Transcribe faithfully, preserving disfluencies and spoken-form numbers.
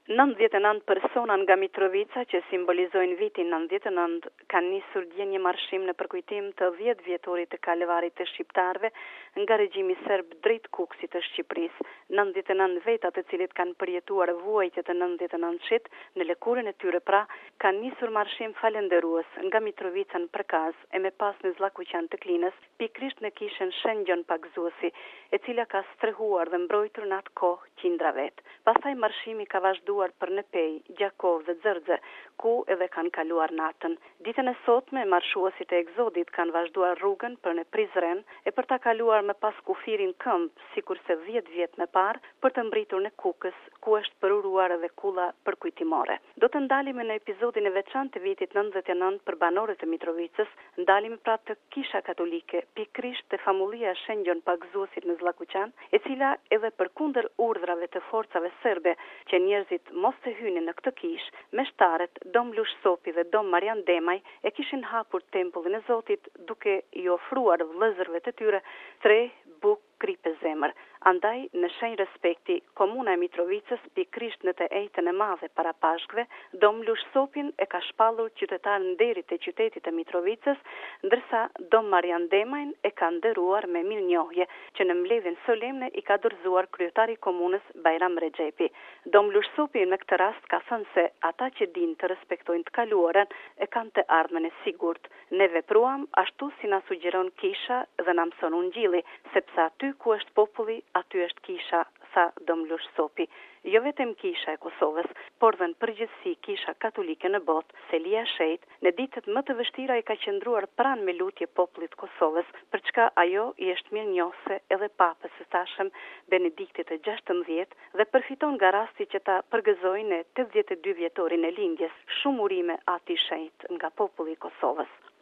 nëntëdhjetë e nëntë persona nga Mitrovica që simbolizojnë vitin nëntëdhjetë e nëntë kanë nisur dje një marshim në përkujtim të dhjetë vjetorit të kalvarit të shqiptarëve nga regjimi serb drejt Kukësit të Shqipërisë. nëntëdhjetë e nëntë veta të cilët kanë përjetuar vuajtjet e nëntëdhjetë e nëntëshit në lëkurën e tyre pra kanë nisur marshim falënderues nga Mitrovica në Përkaz e me pas në Zllakuqan të Klinës, pikrisht në kishën Shengjon Pagzuesi, e cila ka strehuar dhe mbrojtur në atë kohë qindra vet. Pastaj marshimi ka vazhduar për në Pej, Gjakov dhe Xërxë, ku edhe kanë kaluar natën. Ditën e sotme, marshuesit e Egzodit kanë vazhduar rrugën për në Prizren e për ta kaluar me pas kufirin këmbë, sikurse dhjetë vjet më parë, për të mbritur në Kukës, ku është përuruar edhe kulla përkujtimore. Do të ndalemi në episodin e veçantë të vitit nëntëdhjetë e nëntë për banorët e Mitrovicës, ndalemi pra të Kisha Katolike, pikrisht të famullia Shengjon Pagzuesit në Zllakuqan, e cila edhe përkundër urdhrave të forcave serbe që njerëzit mos të hynin në këtë kishë, meshtarët Dom Lush Sopi dhe Dom Marian Demaj e kishin hapur tempullin e Zotit duke i ofruar vëllezërve të tyre tre buk kripe zemër. Andaj, në shenjë respekti, komuna e Mitrovicës, pikrisht në të ejtën e madhe para pashkve, Dom Lush Sopin e ka shpallur qytetar nderit e qytetit e Mitrovicës, ndërsa Dom Marian Demajn e ka nderuar me mirënjohje, që në mbledhjen solemne i ka dorëzuar kryetari i komunës Bajram Rexhepi. Dom Lush Sopi në këtë rast ka thënë se ata që dinë të respektojnë të kaluarën e kanë të ardhmen e sigurt. Ne vepruam ashtu si na sugjeron Kisha dhe na mëson Ungjilli, sepse aty ku është populli, aty është Kisha, tha Dom Lush Sopi. Jo vetëm Kisha e Kosovës, por dhe në përgjithësi Kisha Katolike në botë, Selia Shejt, në ditët më të vështira i ka qëndruar pranë me lutje popullit Kosovës, për çka ajo i është mirënjohëse edhe papës së tashëm Benediktit të gjashtëmbëdhjetë dhe përfiton nga rasti që ta përgëzojnë në tetëdhjetë e dy vjetorin e lindjes. Shumë urime atij shenjt nga populli i Kosovës.